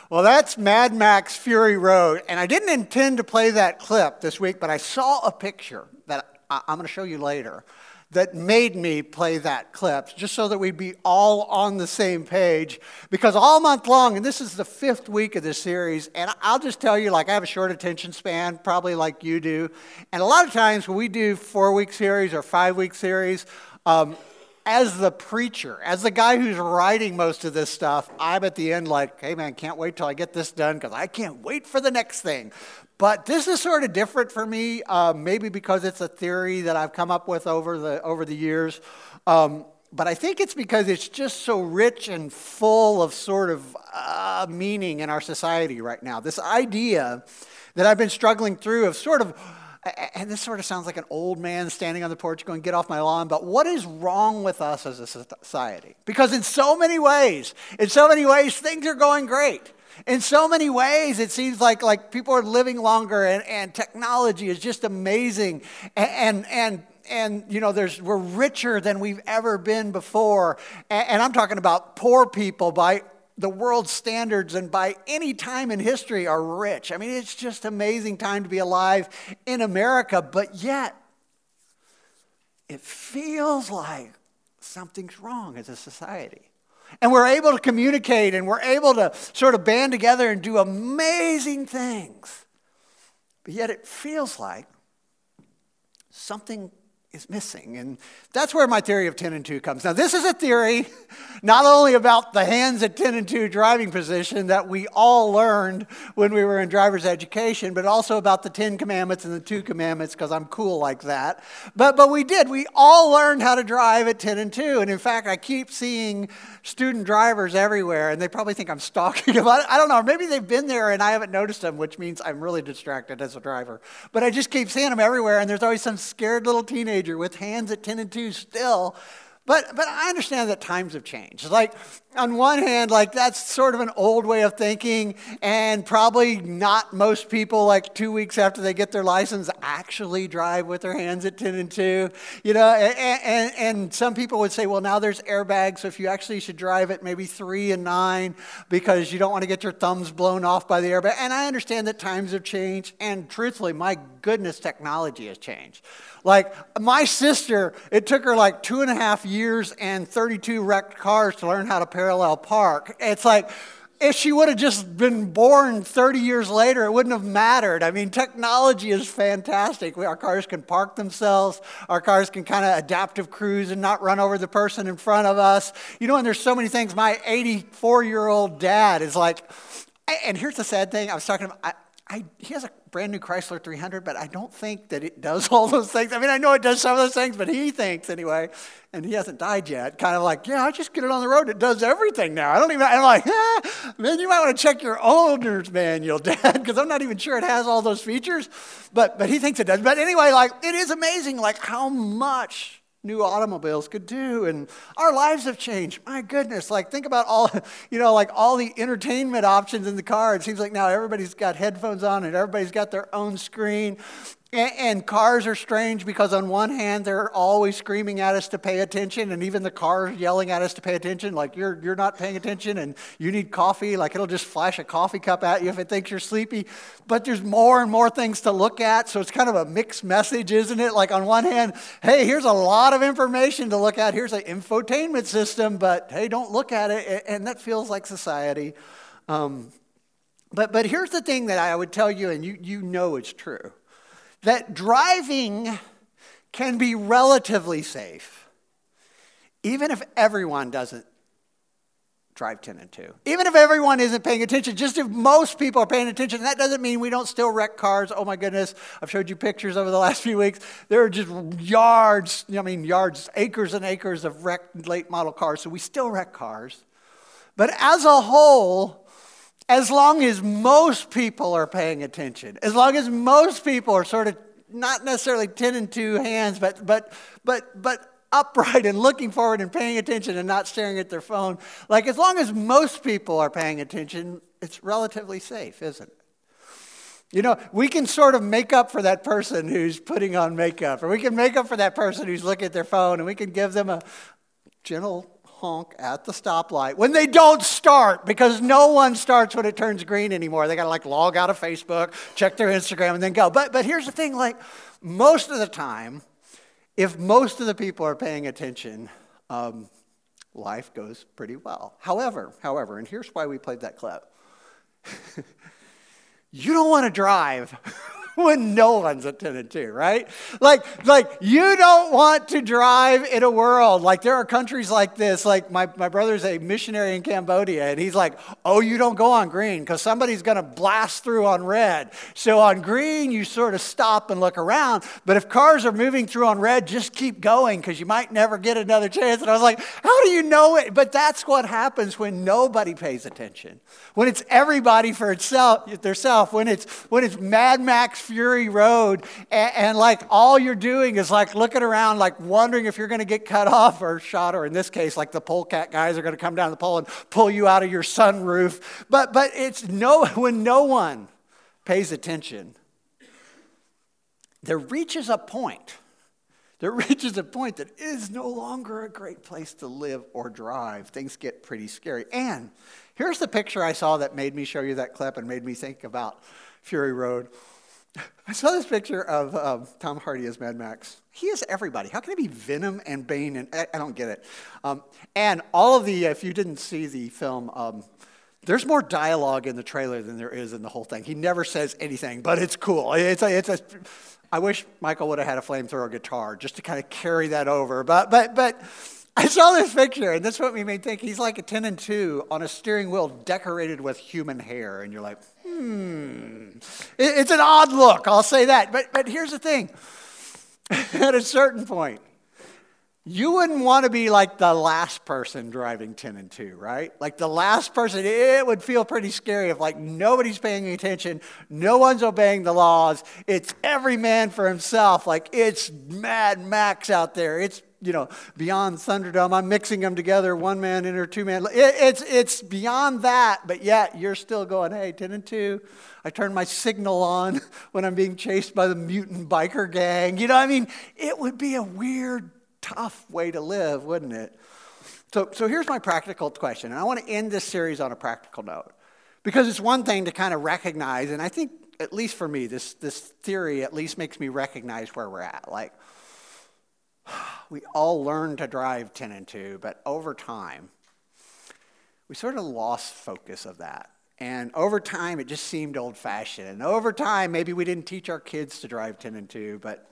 Well, that's Mad Max Fury Road, and I didn't intend to play that clip this week, but I saw a picture that I'm going to show you later that made me play that clip, just so that we'd be all on the same page, because all month long, and this is the 5th week of this series, and I'll just tell you, like, I have a short attention span, probably like you do, and a lot of times when we do 4-week series or 5-week series, as the preacher, as the guy who's writing most of this stuff, I'm at the end like, hey man, can't wait till I get this done because I can't wait for the next thing. But this is sort of different for me, maybe because it's a theory that I've come up with over the years. But I think it's because it's just so rich and full of sort of meaning in our society right now. This idea that I've been struggling through of sort of, and this sort of sounds like an old man standing on the porch going, get off my lawn, but what is wrong with us as a society? Because in so many ways, things are going great. In so many ways, it seems like people are living longer and technology is just amazing. And you know, we're richer than we've ever been before. And I'm talking about poor people by the world's standards and by any time in history are rich. I mean, it's just an amazing time to be alive in America, but yet it feels like something's wrong as a society. And we're able to communicate and we're able to sort of band together and do amazing things. But yet it feels like something is missing. And that's where my theory of 10 and 2 comes. Now, this is a theory not only about the hands at 10 and 2 driving position that we all learned when we were in driver's education, but also about the 10 commandments and the 2 commandments, because I'm cool like that. But we did. We all learned how to drive at 10 and 2. And in fact, I keep seeing student drivers everywhere, and they probably think I'm stalking them. I don't know. Maybe they've been there and I haven't noticed them, which means I'm really distracted as a driver. But I just keep seeing them everywhere, and there's always some scared little teenager with hands at 10 and 2 still. But I understand that times have changed. Like, on one hand, like, that's sort of an old way of thinking, and probably not most people, like, 2 weeks after they get their license, actually drive with their hands at 10 and 2. You know, and some people would say, well, now there's airbags, so if you actually should drive at maybe 3 and 9 because you don't want to get your thumbs blown off by the airbag. And I understand that times have changed, and truthfully, my goodness, technology has changed. Like, my sister, it took her like 2.5 years and 32 wrecked cars to learn how to parallel park. It's like, if she would have just been born 30 years later, it wouldn't have mattered. I mean, technology is fantastic. Our cars can park themselves. Our cars can kind of adaptive cruise and not run over the person in front of us. You know, and there's so many things. My 84-year-old dad is like, and here's the sad thing. I was talking about, he has a brand new Chrysler 300, but I don't think that it does all those things. I mean, I know it does some of those things, but he thinks anyway, and he hasn't died yet, kind of like, yeah, I just get it on the road. It does everything now. I'm like, man, you might want to check your owner's manual, Dad, because I'm not even sure it has all those features, but he thinks it does. But anyway, like, it is amazing, like, how much new automobiles could do, and our lives have changed. My goodness, like, think about all, you know, like all the entertainment options in the car. It seems like now everybody's got headphones on and everybody's got their own screen. And cars are strange because on one hand, they're always screaming at us to pay attention, and even the car yelling at us to pay attention, like you're not paying attention and you need coffee, like it'll just flash a coffee cup at you if it thinks you're sleepy. But there's more and more things to look at, so it's kind of a mixed message, isn't it? Like, on one hand, hey, here's a lot of information to look at. Here's an infotainment system, but hey, don't look at it, and that feels like society. But here's the thing that I would tell you, and you know it's true, that driving can be relatively safe, even if everyone doesn't drive 10 and 2. Even if everyone isn't paying attention, just if most people are paying attention. That doesn't mean we don't still wreck cars. Oh my goodness, I've showed you pictures over the last few weeks. There are just acres and acres of wrecked late model cars, so we still wreck cars. But as a whole, as long as most people are paying attention, as long as most people are sort of not necessarily 10 and 2 hands, but upright and looking forward and paying attention and not staring at their phone, like, as long as most people are paying attention, it's relatively safe, isn't it? You know, we can sort of make up for that person who's putting on makeup, or we can make up for that person who's looking at their phone, and we can give them a gentle honk at the stoplight when they don't start, because no one starts when it turns green anymore. They got to like log out of Facebook, check their Instagram, and then go. But here's the thing, like most of the time, if most of the people are paying attention, life goes pretty well. However, and here's why we played that clip. You don't want to drive when no one's at 10 and 2, right? Like you don't want to drive in a world, like there are countries like this, like my brother's a missionary in Cambodia, and he's like, oh, you don't go on green because somebody's going to blast through on red. So on green, you sort of stop and look around, but if cars are moving through on red, just keep going because you might never get another chance. And I was like, how do you know it? But that's what happens when nobody pays attention. When it's everybody for themselves, when it's Mad Max Fury Road, and like all you're doing is like looking around, like wondering if you're going to get cut off or shot, or in this case, like the polecat guys are going to come down the pole and pull you out of your sunroof. But it's when no one pays attention, there reaches a point that is no longer a great place to live or drive. Things get pretty scary. And here's the picture I saw that made me show you that clip and made me think about Fury Road. I saw this picture of Tom Hardy as Mad Max. He is everybody. How can it be Venom and Bane? And I don't get it. And all of the, if you didn't see the film, there's more dialogue in the trailer than there is in the whole thing. He never says anything, but it's cool. I wish Michael would have had a flamethrower guitar just to kind of carry that over. But I saw this picture, and that's what made me think. He's like a 10 and 2 on a steering wheel decorated with human hair. And you're like, It's an odd look, I'll say that. But here's the thing. At a certain point, you wouldn't want to be like the last person driving 10 and 2, right? Like the last person, it would feel pretty scary if like nobody's paying attention, no one's obeying the laws, it's every man for himself, like it's Mad Max out there, it's, beyond Thunderdome, I'm mixing them together, one man in or two man, it's beyond that, but yet you're still going, hey, 10 and 2, I turn my signal on when I'm being chased by the mutant biker gang, it would be a weird, tough way to live, wouldn't it? So here's my practical question, and I want to end this series on a practical note, because it's one thing to kind of recognize, and I think, at least for me, this theory at least makes me recognize where we're at. Like, we all learned to drive 10 and 2, but over time, we sort of lost focus of that. And over time, it just seemed old-fashioned. And over time, maybe we didn't teach our kids to drive 10 and 2, but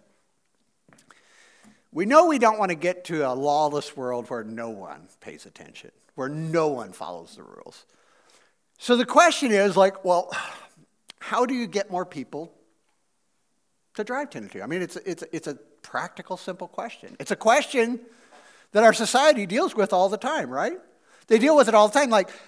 we know we don't want to get to a lawless world where no one pays attention, where no one follows the rules. So the question is, like, well, how do you get more people to drive 10 and 2? I mean, it's a practical, simple question. It's a question that our society deals with all the time, right? They deal with it all the time. Like,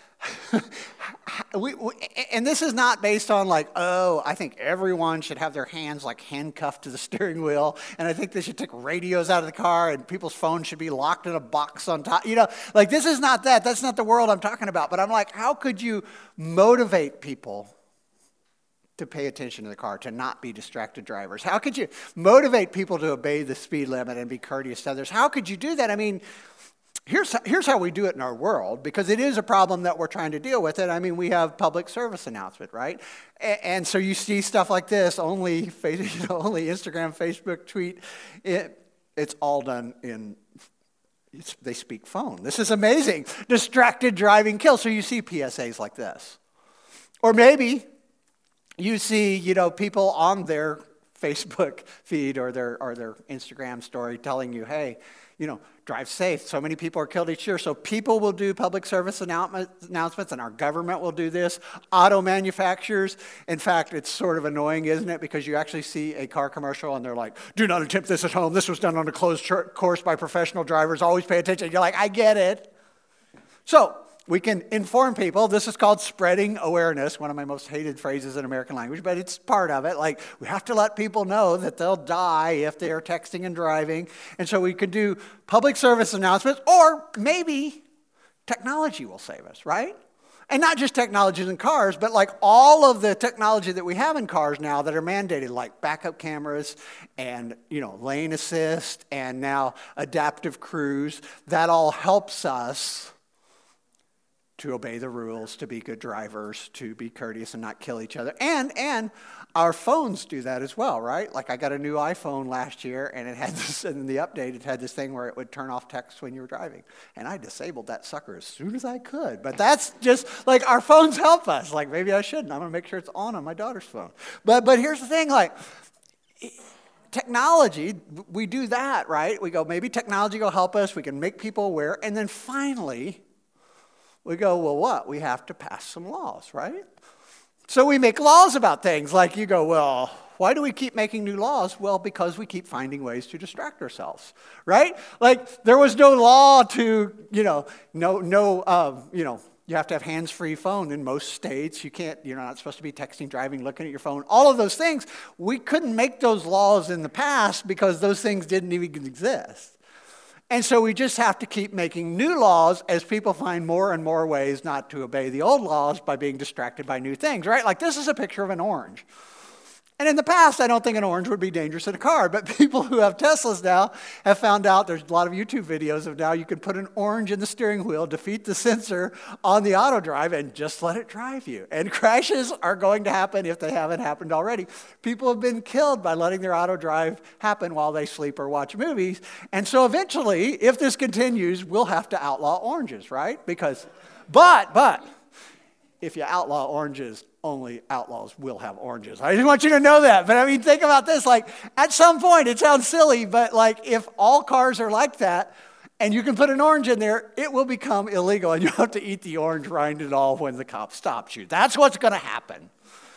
and this is not based on like, oh, I think everyone should have their hands like handcuffed to the steering wheel, and I think they should take radios out of the car, and people's phones should be locked in a box on top. Like this is not that. That's not the world I'm talking about. But I'm like, how could you motivate people to pay attention to the car, to not be distracted drivers? How could you motivate people to obey the speed limit and be courteous to others? How could you do that? I mean, here's how we do it in our world, because it is a problem that we're trying to deal with it. I mean, we have public service announcement, right? And so you see stuff like this, only Instagram, Facebook, tweet. It's all done they speak phone. This is amazing. Distracted driving kills. So you see PSAs like this. Or maybe you see, people on their Facebook feed or their Instagram story telling you, hey, drive safe. So many people are killed each year. So people will do public service announcements, and our government will do this. Auto manufacturers. In fact, it's sort of annoying, isn't it? Because you actually see a car commercial, and they're like, do not attempt this at home. This was done on a closed course by professional drivers. Always pay attention. You're like, I get it. So we can inform people. This is called spreading awareness, one of my most hated phrases in American language, but it's part of it. Like, we have to let people know that they'll die if they are texting and driving. And so we could do public service announcements, or maybe technology will save us, right? And not just technologies in cars, but like all of the technology that we have in cars now that are mandated, like backup cameras and, lane assist and now adaptive cruise, that all helps us to obey the rules, to be good drivers, to be courteous and not kill each other. And our phones do that as well, right? Like I got a new iPhone last year and it had this, in the update, it had this thing where it would turn off text when you were driving. And I disabled that sucker as soon as I could. But that's just, like, our phones help us. Like, maybe I shouldn't. I'm going to make sure it's on my daughter's phone. But here's the thing, like, technology, we do that, right? We go, maybe technology will help us. We can make people aware. And then finally, we go, well, what? We have to pass some laws, right? So we make laws about things. Like you go, well, why do we keep making new laws? Well, because we keep finding ways to distract ourselves, right? Like there was no law to, you have to have hands-free phone in most states. You're not supposed to be texting, driving, looking at your phone. All of those things, we couldn't make those laws in the past because those things didn't even exist. And so we just have to keep making new laws as people find more and more ways not to obey the old laws by being distracted by new things, right? Like this is a picture of an orange. And in the past, I don't think an orange would be dangerous in a car, but people who have Teslas now have found out, there's a lot of YouTube videos of now you can put an orange in the steering wheel, defeat the sensor on the auto drive, and just let it drive you. And crashes are going to happen if they haven't happened already. People have been killed by letting their auto drive happen while they sleep or watch movies. And so eventually, if this continues, we'll have to outlaw oranges, right? But if you outlaw oranges, only outlaws will have oranges. I just want you to know that. But I mean, think about this. Like, at some point, it sounds silly, but like, if all cars are like that, and you can put an orange in there, it will become illegal, and you have to eat the orange rind and all when the cop stops you. That's what's going to happen.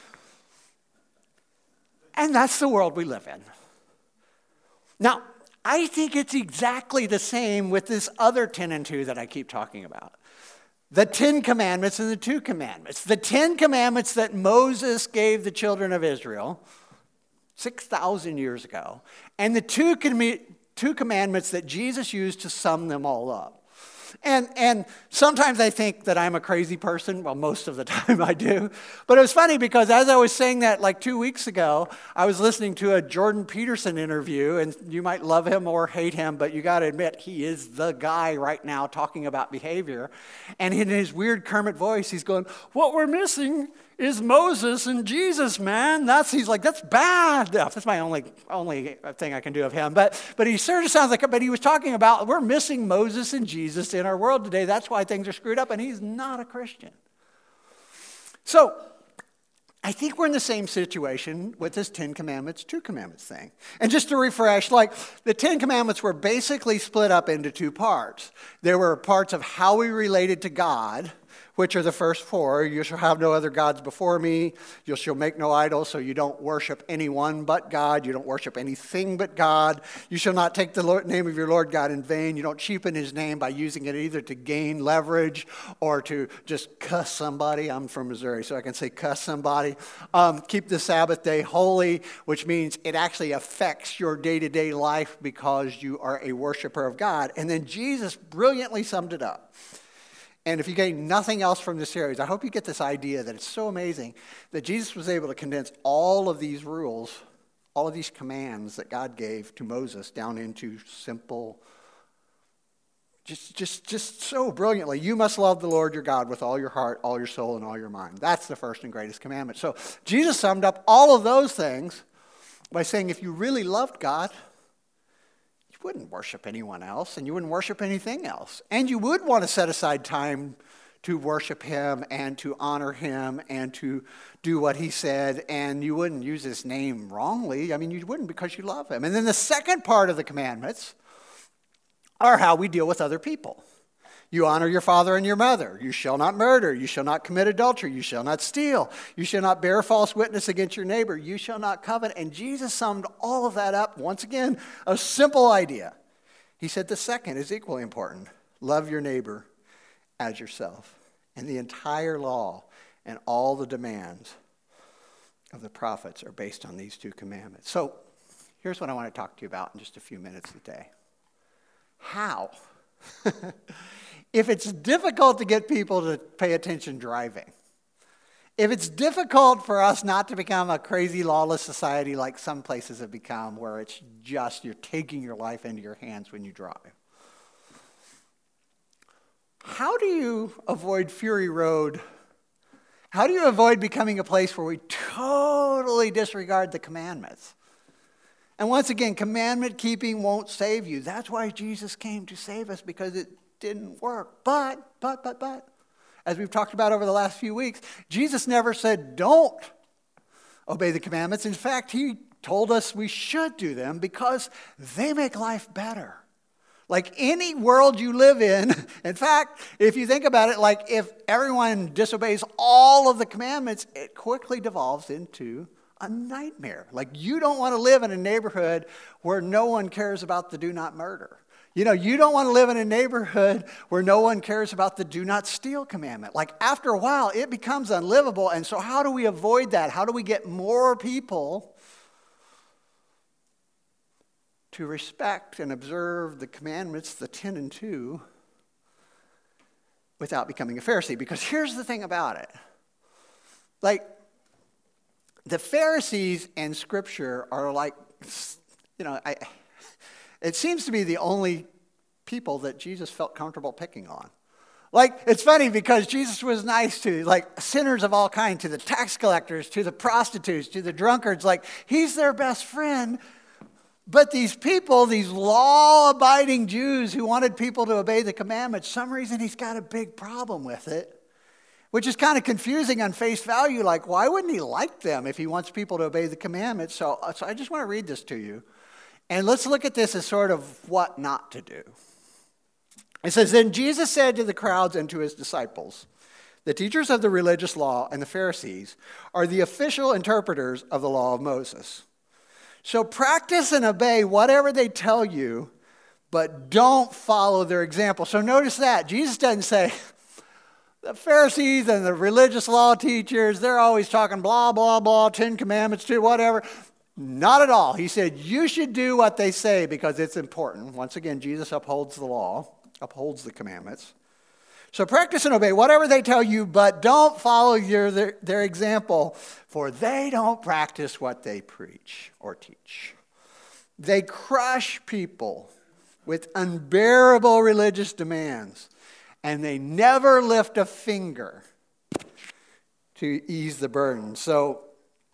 And that's the world we live in. Now, I think it's exactly the same with this other 10 and 2 that I keep talking about. The 10 Commandments and the 2 Commandments. The 10 Commandments that Moses gave the children of Israel 6,000 years ago. And the 2 Commandments that Jesus used to sum them all up. And sometimes I think that I'm a crazy person. Well, most of the time I do. But it was funny because as I was saying that like 2 weeks ago, I was listening to a Jordan Peterson interview, and you might love him or hate him, but you got to admit he is the guy right now talking about behavior. And in his weird Kermit voice, he's going, what we're missing is Moses and Jesus, man. He's like, that's bad. That's my only thing I can do of him. But he sort of sounds like, but he was talking about we're missing Moses and Jesus in our world today. That's why things are screwed up, and he's not a Christian. So I think we're in the same situation with this 10 Commandments, 2 Commandments thing. And just to refresh, like the 10 Commandments were basically split up into 2 parts. There were parts of how we related to God, which are the first 4. You shall have no other gods before me. You shall make no idols, so you don't worship anyone but God. You don't worship anything but God. You shall not take the name of your Lord God in vain. You don't cheapen his name by using it either to gain leverage or to just cuss somebody. I'm from Missouri, so I can say cuss somebody. Keep the Sabbath day holy, which means it actually affects your day-to-day life because you are a worshiper of God. And then Jesus brilliantly summed it up. And if you gain nothing else from this series, I hope you get this idea that it's so amazing that Jesus was able to condense all of these rules, all of these commands that God gave to Moses down into simple, just so brilliantly. You must love the Lord your God with all your heart, all your soul, and all your mind. That's the first and greatest commandment. So Jesus summed up all of those things by saying if you really loved God, you wouldn't worship anyone else, and you wouldn't worship anything else. And you would want to set aside time to worship him and to honor him and to do what he said, and you wouldn't use his name wrongly. I mean, you wouldn't because you love him. And then the second part of the commandments are how we deal with other people. You honor your father and your mother. You shall not murder. You shall not commit adultery. You shall not steal. You shall not bear false witness against your neighbor. You shall not covet. And Jesus summed all of that up, once again, a simple idea. He said the second is equally important. Love your neighbor as yourself. And the entire law and all the demands of the prophets are based on these 2 commandments. So here's what I want to talk to you about in just a few minutes today. How? if it's difficult to get people to pay attention driving, if it's difficult for us not to become a crazy, lawless society like some places have become, where it's just you're taking your life into your hands when you drive, how do you avoid Fury Road? How do you avoid becoming a place where we totally disregard the commandments? And once again, commandment keeping won't save you. That's why Jesus came to save us, because it didn't work. But, as we've talked about over the last few weeks, Jesus never said don't obey the commandments. In fact, he told us we should do them because they make life better. Like any world you live in fact, if you think about it, like if everyone disobeys all of the commandments, it quickly devolves into a nightmare. Like you don't want to live in a neighborhood where no one cares about the do not murder. You know, you don't want to live in a neighborhood where no one cares about the do not steal commandment. Like after a while, it becomes unlivable. And so how do we avoid that? How do we get more people to respect and observe the commandments, the 10 and 2, without becoming a Pharisee? Because here's the thing about it. Like, the Pharisees and Scripture are like, you know, it seems to be the only people that Jesus felt comfortable picking on. Like, it's funny because Jesus was nice to, like, sinners of all kinds, to the tax collectors, to the prostitutes, to the drunkards. Like, he's their best friend. But these people, these law-abiding Jews who wanted people to obey the commandments, some reason he's got a big problem with it, which is kind of confusing on face value. Like, why wouldn't he like them if he wants people to obey the commandments? So I just want to read this to you. And let's look at this as sort of what not to do. It says, "Then Jesus said to the crowds and to his disciples, 'The teachers of the religious law and the Pharisees are the official interpreters of the law of Moses. So practice and obey whatever they tell you, but don't follow their example.'" So notice that. Jesus doesn't say, the Pharisees and the religious law teachers, they're always talking blah, blah, blah, 10 commandments, to whatever. Not at all. He said, you should do what they say because it's important. Once again, Jesus upholds the law, upholds the commandments. So practice and obey whatever they tell you, but don't follow their example, for they don't practice what they preach or teach. They crush people with unbearable religious demands, and they never lift a finger to ease the burden. So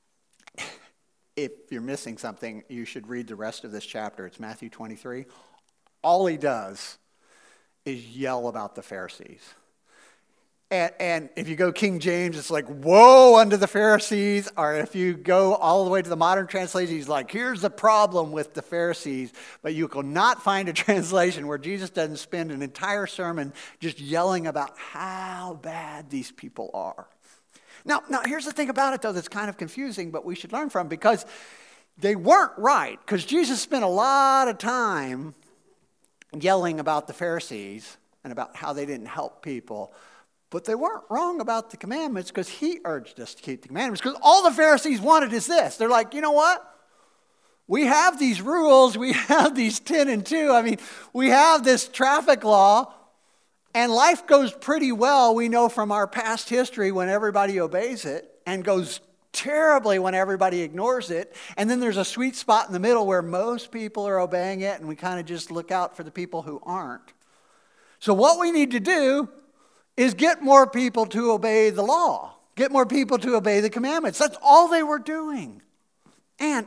if you're missing something, you should read the rest of this chapter. It's Matthew 23. All he does is yell about the Pharisees. And if you go King James, it's like, woe unto the Pharisees. Or if you go all the way to the modern translation, he's like, here's the problem with the Pharisees. But you will not find a translation where Jesus doesn't spend an entire sermon just yelling about how bad these people are. Now, here's the thing about it, though, that's kind of confusing, but we should learn from, because they weren't right. Because Jesus spent a lot of time yelling about the Pharisees and about how they didn't help people. But they weren't wrong about the commandments, because he urged us to keep the commandments. Because all the Pharisees wanted is this. They're like, you know what? We have these rules. We have these 10 and 2. I mean, we have this traffic law. And life goes pretty well, we know from our past history, when everybody obeys it, and goes terribly when everybody ignores it. And then there's a sweet spot in the middle where most people are obeying it, and we kind of just look out for the people who aren't. So what we need to do is get more people to obey the law. Get more people to obey the commandments. That's all they were doing. And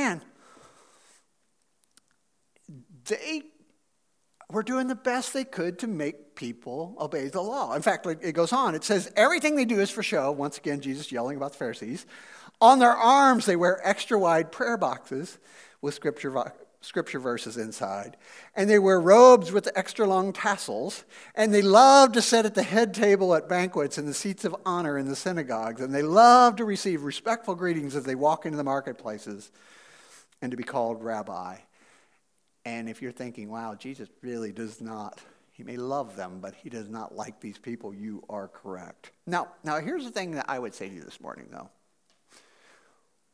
they were doing the best they could to make people obey the law. In fact, it goes on. It says, everything they do is for show. Once again, Jesus yelling about the Pharisees. On their arms, they wear extra wide prayer boxes with scripture verses inside. And they wear robes with extra long tassels. And they love to sit at the head table at banquets and the seats of honor in the synagogues. And they love to receive respectful greetings as they walk into the marketplaces and to be called rabbi. And if you're thinking, wow, Jesus really does not, he may love them, but he does not like these people, you are correct. Now here's the thing that I would say to you this morning, though.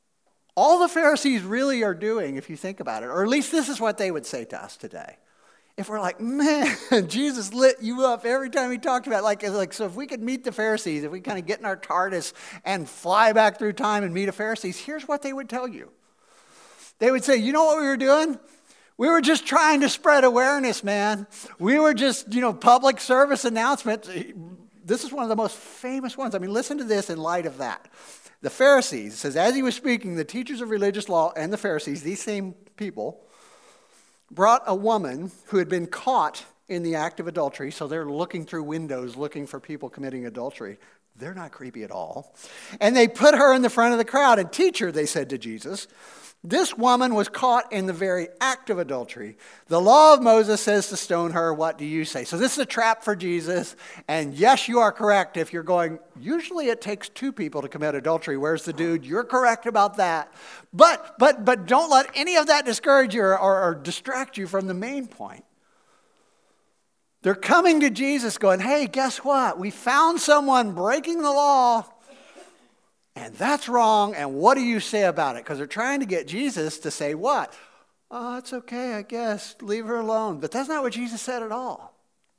All the Pharisees really are doing, if you think about it, or at least this is what they would say to us today, if we're like, man, Jesus lit you up every time he talked about it. Like, so if we could meet the Pharisees, if we kind of get in our TARDIS and fly back through time and meet a Pharisees, here's what they would tell you. They would say, you know what we were doing? We were just trying to spread awareness, man. We were just, public service announcements. This is one of the most famous ones. I mean, listen to this in light of that. The Pharisees, it says, as he was speaking, the teachers of religious law and the Pharisees, these same people, brought a woman who had been caught in the act of adultery. So they're looking through windows, looking for people committing adultery. They're not creepy at all. And they put her in the front of the crowd. And teacher, they said to Jesus, this woman was caught in the very act of adultery. The law of Moses says to stone her. What do you say? So this is a trap for Jesus. And yes, you are correct if you're going, usually it takes two people to commit adultery. Where's the dude? You're correct about that. But don't let any of that discourage you or distract you from the main point. They're coming to Jesus going, hey, guess what? We found someone breaking the law. And that's wrong, and what do you say about it? Because they're trying to get Jesus to say what? Oh, it's okay, I guess. Leave her alone. But that's not what Jesus said at all.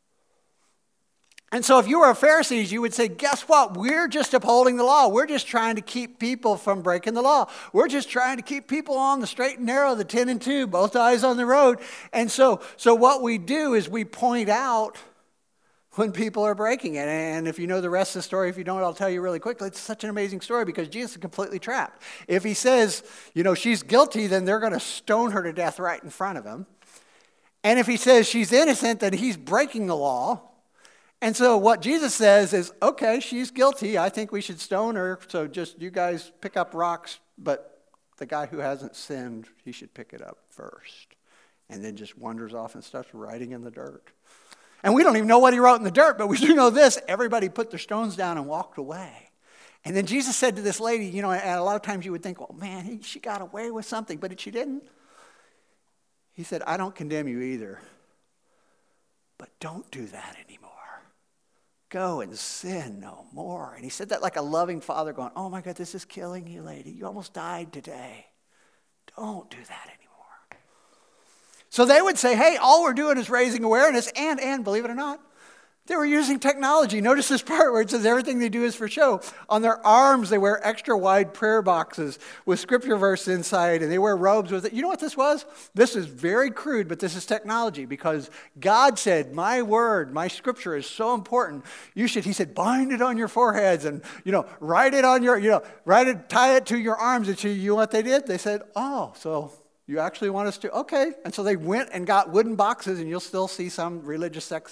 And so if you were a Pharisee, you would say, guess what? We're just upholding the law. We're just trying to keep people from breaking the law. We're just trying to keep people on the straight and narrow, the 10 and 2, both eyes on the road. And so what we do is we point out when people are breaking it. And if you know the rest of the story, if you don't, I'll tell you really quickly. It's such an amazing story because Jesus is completely trapped. If he says, she's guilty, then they're going to stone her to death right in front of him. And if he says she's innocent, then he's breaking the law. And so what Jesus says is, okay, she's guilty. I think we should stone her. So just you guys pick up rocks, but the guy who hasn't sinned, he should pick it up first. And then just wanders off and starts writing in the dirt. And we don't even know what he wrote in the dirt, but we do know this. Everybody put their stones down and walked away. And then Jesus said to this lady, and a lot of times you would think, well, man, she got away with something, but she didn't. He said, I don't condemn you either, but don't do that anymore. Go and sin no more. And he said that like a loving father going, oh my God, this is killing you, lady. You almost died today. Don't do that anymore. So they would say, hey, all we're doing is raising awareness, and believe it or not, they were using technology. Notice this part where it says everything they do is for show. On their arms, they wear extra wide prayer boxes with scripture verses inside, and they wear robes with it. You know what this was? This is very crude, but this is technology because God said, my word, my scripture is so important. He said, bind it on your foreheads and, write it on your, tie it to your arms. And you know what they did? They said, oh, so you actually want us to? Okay. And so they went and got wooden boxes, and you'll still see some religious sects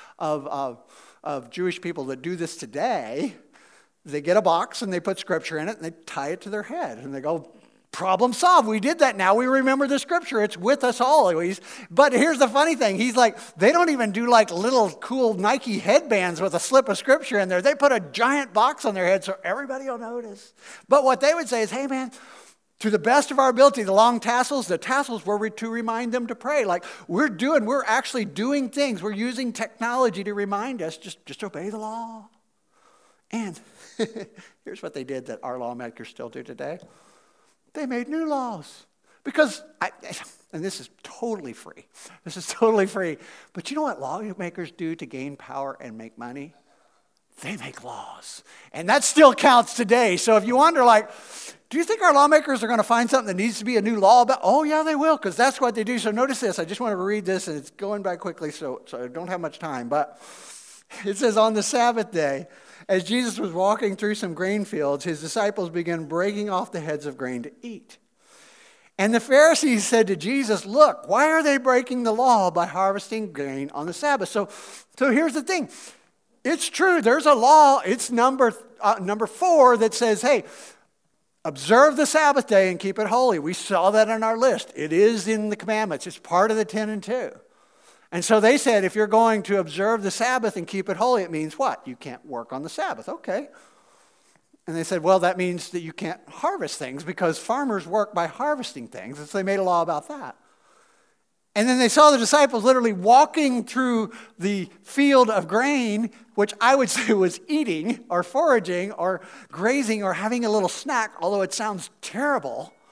of Jewish people that do this today. They get a box and they put scripture in it and they tie it to their head. And they go, problem solved. We did that. Now we remember the scripture. It's with us always. But here's the funny thing. He's like, they don't even do like little cool Nike headbands with a slip of scripture in there. They put a giant box on their head so everybody will notice. But what they would say is, hey man, to the best of our ability, the long tassels, were to remind them to pray. Like we're actually doing things. We're using technology to remind us, just obey the law. And here's what they did that our lawmakers still do today. They made new laws. Because, and this is totally free. This is totally free. But you know what lawmakers do to gain power and make money? They make laws. And that still counts today. So if you wonder, do you think our lawmakers are going to find something that needs to be a new law about? Oh, yeah, they will, because that's what they do. So notice this. I just want to read this, and it's going by quickly, so I don't have much time. But it says, on the Sabbath day, as Jesus was walking through some grain fields, his disciples began breaking off the heads of grain to eat. And the Pharisees said to Jesus, look, why are they breaking the law by harvesting grain on the Sabbath? So here's the thing. It's true. There's a law. It's number 4 that says, hey, observe the Sabbath day and keep it holy. We saw that on our list. It is in the commandments. It's part of the 10 and 2. And so they said, if you're going to observe the Sabbath and keep it holy, it means what? You can't work on the Sabbath. Okay. And they said, well, that means that you can't harvest things because farmers work by harvesting things. And so they made a law about that. And then they saw the disciples literally walking through the field of grain, which I would say was eating or foraging or grazing or having a little snack, although it sounds terrible.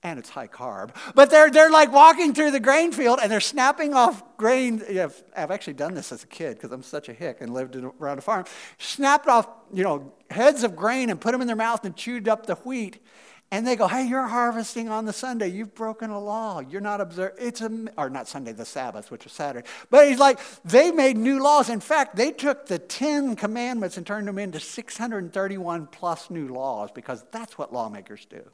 and it's high carb. But they're like walking through the grain field and they're snapping off grain. Yeah, I've actually done this as a kid because I'm such a hick and lived around a farm. Snapped off, heads of grain and put them in their mouth and chewed up the wheat. And they go, hey, you're harvesting on the Sunday. You've broken a law. You're not observing. Or not Sunday, the Sabbath, which was Saturday. But he's like, they made new laws. In fact, they took the 10 commandments and turned them into 631 plus new laws because that's what lawmakers do.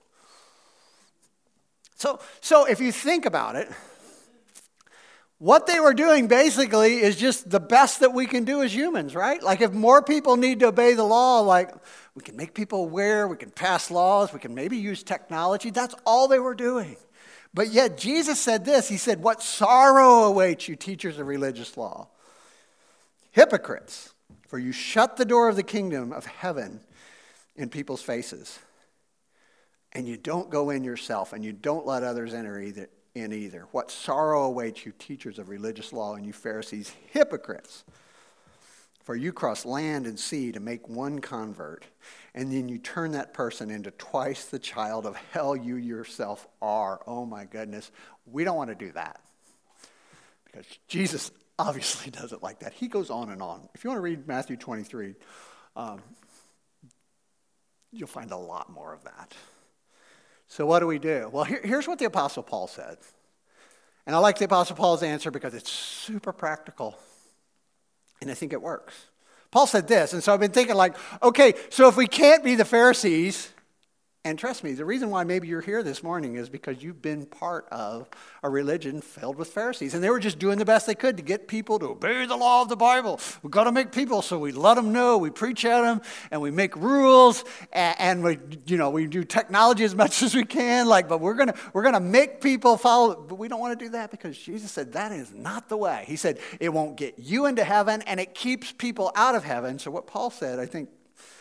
So if you think about it, what they were doing basically is just the best that we can do as humans, right? Like if more people need to obey the law, like we can make people aware, we can pass laws, we can maybe use technology. That's all they were doing. But yet Jesus said this. He said, what sorrow awaits you, teachers of religious law. Hypocrites, for you shut the door of the kingdom of heaven in people's faces. And you don't go in yourself, and you don't let others enter either. What sorrow awaits you, teachers of religious law, and you Pharisees, hypocrites. For you cross land and sea to make one convert, and then you turn that person into twice the child of hell you yourself are. Oh my goodness. We don't want to do that. Because Jesus obviously doesn't like that. He goes on and on. If you want to read Matthew 23, you'll find a lot more of that. So what do? Well, here's what the Apostle Paul said. And I like the Apostle Paul's answer because it's super practical. And I think it works. Paul said this, and so I've been thinking like, okay, so if we can't be the Pharisees, and trust me, the reason why maybe you're here this morning is because you've been part of a religion filled with Pharisees. And they were just doing the best they could to get people to obey the law of the Bible. We've got to make people, so we let them know, we preach at them, and we make rules, and we do technology as much as we can. But we're gonna make people follow. But we don't want to do that because Jesus said that is not the way. He said it won't get you into heaven, and it keeps people out of heaven. So what Paul said, I think,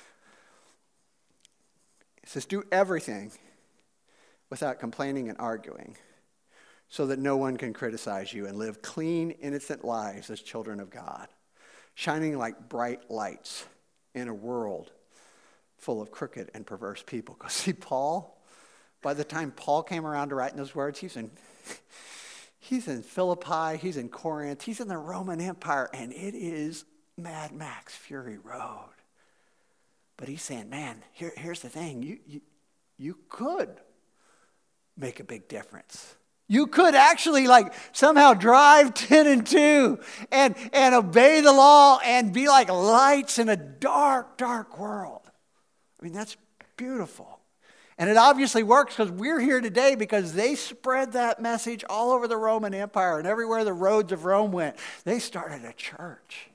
it says, do everything without complaining and arguing so that no one can criticize you, and live clean, innocent lives as children of God, shining like bright lights in a world full of crooked and perverse people. Because see, Paul, by the time Paul came around to writing those words, he's in Philippi, he's in Corinth, he's in the Roman Empire, and it is Mad Max Fury Road. But he's saying, man, here's the thing. You could make a big difference. You could actually somehow drive 10 and 2 and obey the law and be like lights in a dark, dark world. I mean, that's beautiful. And it obviously works because we're here today because they spread that message all over the Roman Empire, and everywhere the roads of Rome went, they started a church.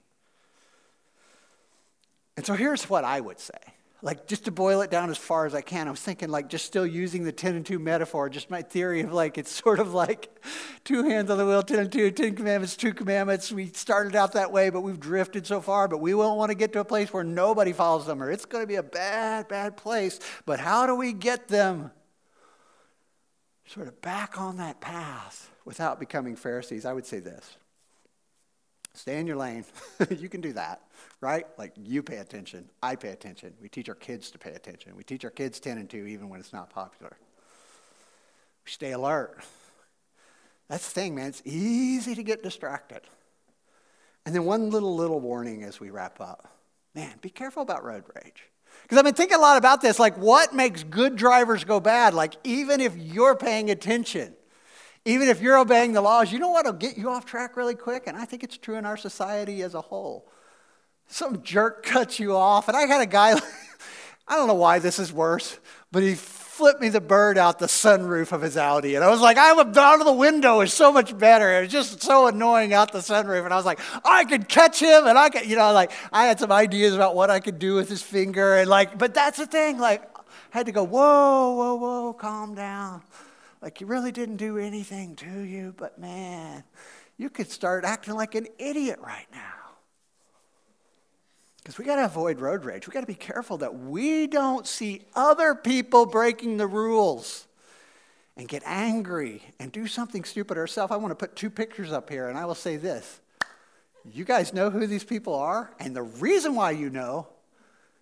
And so here's what I would say. Just to boil it down as far as I can, I was thinking just still using the 10 and 2 metaphor, just my theory of it's sort of like 2 hands on the wheel, 10 and 2, 10 commandments, 2 commandments. We started out that way, but we've drifted so far, but we won't want to get to a place where nobody follows them, or it's going to be a bad, bad place. But how do we get them sort of back on that path without becoming Pharisees? I would say this. Stay in your lane. You can do that, right? You pay attention. I pay attention. We teach our kids to pay attention. We teach our kids 10 and 2 even when it's not popular. We stay alert. That's the thing, man. It's easy to get distracted. And then one little warning as we wrap up. Man, be careful about road rage. Because I've been thinking a lot about this. What makes good drivers go bad? Even if you're paying attention, even if you're obeying the laws, you know what will get you off track really quick? And I think it's true in our society as a whole. Some jerk cuts you off. And I had a guy, I don't know why this is worse, but he flipped me the bird out the sunroof of his Audi. And I was like, I'm out of the window is so much better. It was just so annoying out the sunroof. And I was like, I could catch him. And I could, I had some ideas about what I could do with his finger. And but that's the thing. I had to go, whoa, calm down. You really didn't do anything to you, but man, you could start acting like an idiot right now. Because we got to avoid road rage. We got to be careful that we don't see other people breaking the rules and get angry and do something stupid ourselves. I want to put 2 pictures up here, and I will say this. You guys know who these people are? And the reason why you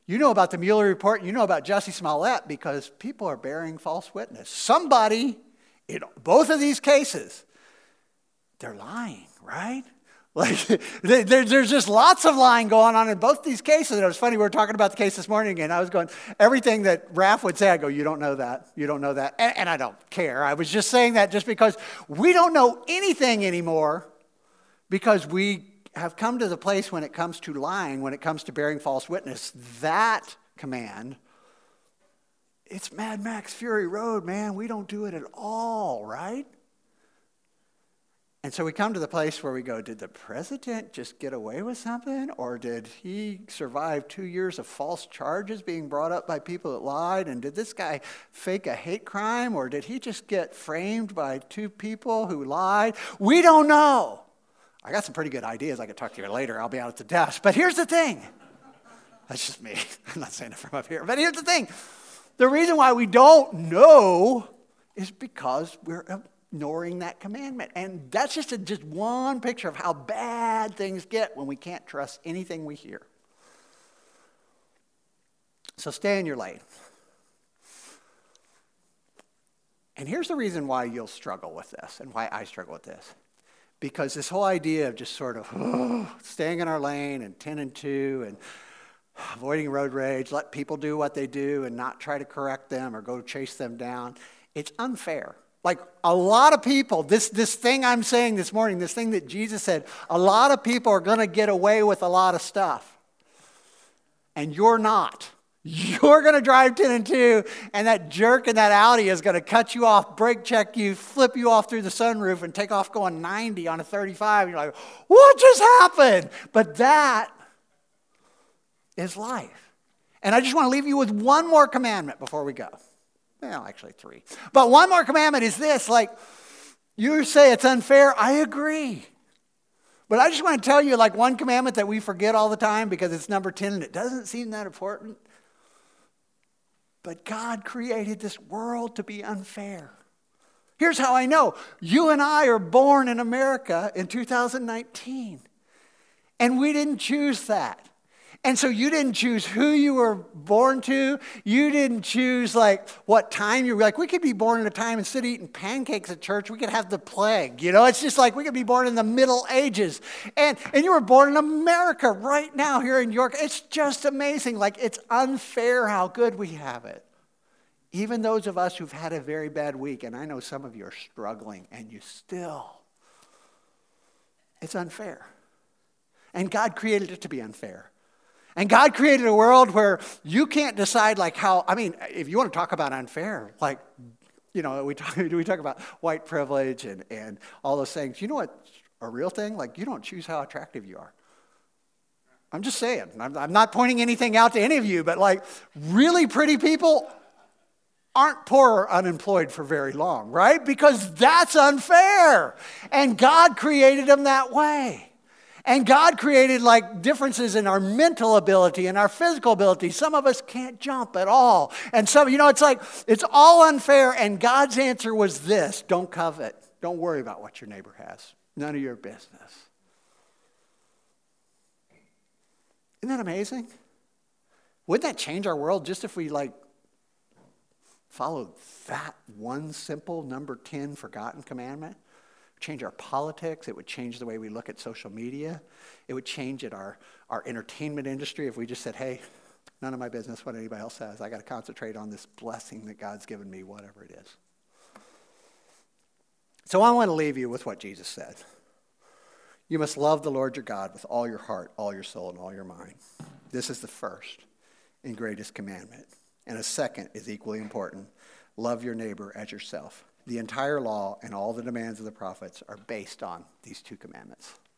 You know about the Mueller report, you know about Jussie Smollett because people are bearing false witness. Somebody, in both of these cases, they're lying, right? Like, there's just lots of lying going on in both these cases. And it was funny, we were talking about the case this morning, and I was going, everything that Raph would say, I go, you don't know that, you don't know that. And I don't care. I was just saying that just because we don't know anything anymore because we have come to the place when it comes to lying, when it comes to bearing false witness, that command, it's Mad Max Fury Road, man. We don't do it at all, right? And so we come to the place where we go, did the president just get away with something? Or did he survive 2 years of false charges being brought up by people that lied? And did this guy fake a hate crime? Or did he just get framed by 2 people who lied? We don't know. I got some pretty good ideas. I could talk to you later. I'll be out at the desk. But here's the thing. That's just me. I'm not saying it from up here. But here's the thing. The reason why we don't know is because we're ignoring that commandment. And that's just one picture of how bad things get when we can't trust anything we hear. So stay in your lane. And here's the reason why you'll struggle with this and why I struggle with this. Because this whole idea of just sort of staying in our lane and 10 and 2 and avoiding road rage, let people do what they do and not try to correct them or go chase them down, it's unfair. Like a lot of people, this thing I'm saying this morning, this thing that Jesus said, a lot of people are going to get away with a lot of stuff. And you're not. You're going to drive 10 and 2, and that jerk in that Audi is going to cut you off, brake check you, flip you off through the sunroof, and take off going 90 on a 35. You're like, what just happened? But that is life. And I just want to leave you with one more commandment before we go. Well, actually 3. But one more commandment is this, like, you say it's unfair, I agree. But I just want to tell you, like, one commandment that we forget all the time because it's number 10 and it doesn't seem that important. But God created this world to be unfair. Here's how I know. You and I are born in America in 2019. And we didn't choose that. And so you didn't choose who you were born to. You didn't choose like what time you were. Like we could be born in a time instead of eating pancakes at church, we could have the plague. You know, it's just like we could be born in the Middle Ages. And you were born in America right now here in York. It's just amazing. Like it's unfair how good we have it. Even those of us who've had a very bad week, and I know some of you are struggling, and you still, it's unfair. And God created it to be unfair. And God created a world where you can't decide like how, I mean, if you want to talk about unfair, like, you know, we talk about white privilege and all those things. You know what's a real thing? Like, you don't choose how attractive you are. I'm just saying. I'm not pointing anything out to any of you, but like, really pretty people aren't poor or unemployed for very long, right? Because that's unfair. And God created them that way. And God created like differences in our mental ability and our physical ability. Some of us can't jump at all. And some, you know, it's like, it's all unfair. And God's answer was this: don't covet. Don't worry about what your neighbor has. None of your business. Isn't that amazing? Wouldn't that change our world just if we like followed that one simple number 10 forgotten commandment? Change our politics. It would change the way we look at social media. It would change our entertainment industry if we just said, hey, none of my business what anybody else says. I got to concentrate on this blessing that God's given me, whatever it is. So I want to leave you with what Jesus said. You must love the Lord your God with all your heart, all your soul, and all your mind. This is the first and greatest commandment. And a second is equally important. Love your neighbor as yourself. The entire law and all the demands of the prophets are based on these 2 commandments.